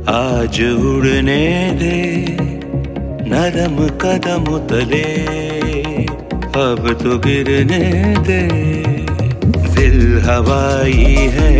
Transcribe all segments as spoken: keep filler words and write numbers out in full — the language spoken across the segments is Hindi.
आज उड़ने दे नरम कदम तले, अब तो गिरने दे। दिल हवाई है,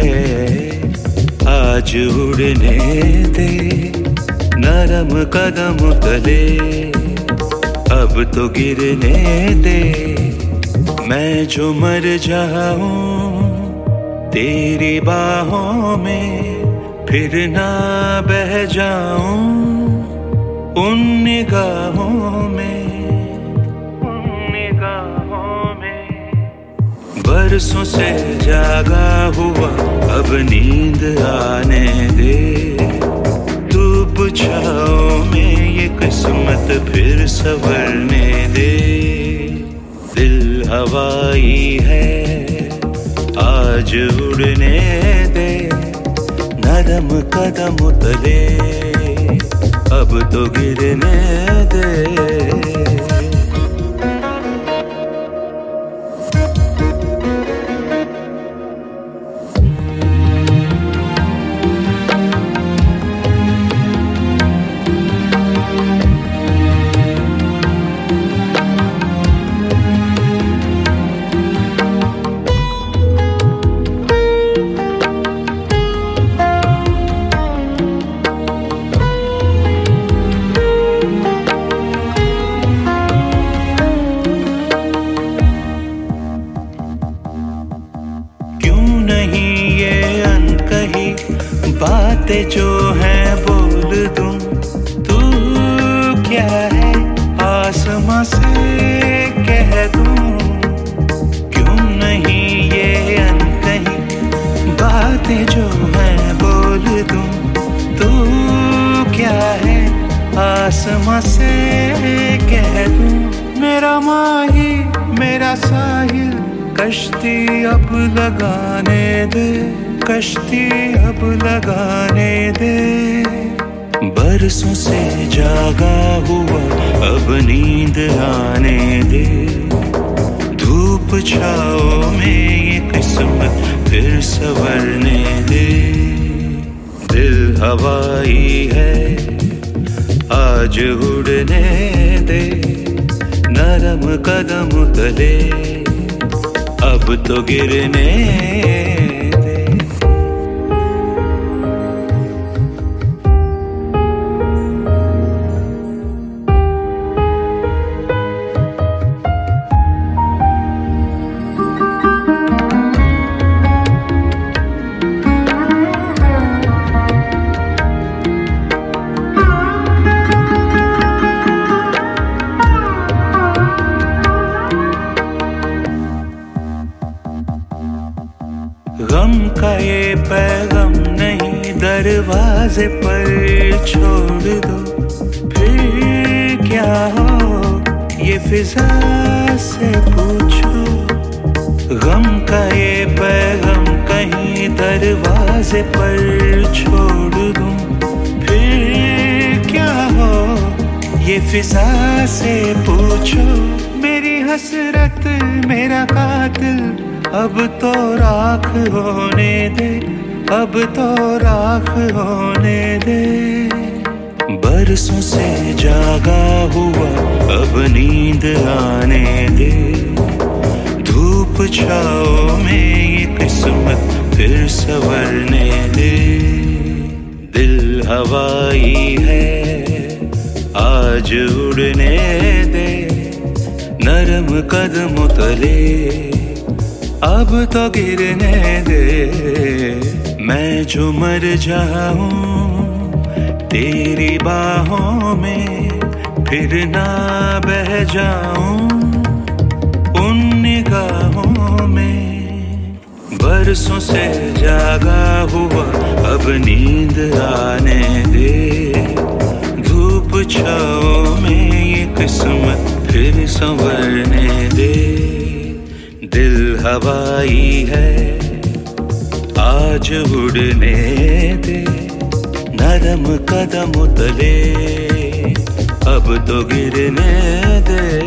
आज उड़ने दे नरम कदम तले, अब तो गिरने दे। मैं जो मर जाऊं तेरी बाहों में, फिर ना बह जाऊं उन निगाहों में, उन निगाहों में। बरसों से जागा हुआ अब नींद आने दे, धूप छाओं में ये किस्मत फिर संवरने दे। दिल हवाई है, आज उड़ने दे नरम कदम तले, अब तो गिरने दे। बातें जो हैं बोल दूं, तू क्या है आसमां से कह दूं। क्यों नहीं ये अनकही बातें जो हैं बोल दूं, तू क्या है आसमां से कह दूं। मेरा माही मेरा साहिल, कश्ती अब लगाने दे, कश्ती अब लगाने दे। बरसों से जागा हुआ अब नींद आने दे, धूप छाओं में ये किस्मत फिर संवरने दे। दिल हवाई है, आज उड़ने दे नरम कदम तले, अब तो गिरने गम का ये पैगाम नहीं दरवाजे पर छोड़ दो, फिर क्या हो ये फिजा से पूछो। गम का ये पैगाम कहीं दरवाजे पर छोड़ दूं, फिर क्या हो ये फिजा से पूछो। मेरी हसरत मेरा कातिल अब तो राख होने दे, अब तो राख होने दे। बरसों से जागा हुआ अब नींद आने दे, धूप छाओं में ये किस्मत फिर संवरने दे। दिल हवाई है, आज उड़ने दे नरम कदम तले, अब तो गिरने दे। मैं जो मर जाऊं तेरी बाहों में, फिर ना बह जाऊं उन निगाहों में। बरसों से जागा हुआ अब नींद आने दे, धूप छाओं में ये किस्मत फिर संवरने दे। दिल हवाई है, आज उड़ने दे नरम कदम तले, अब तो गिरने दे।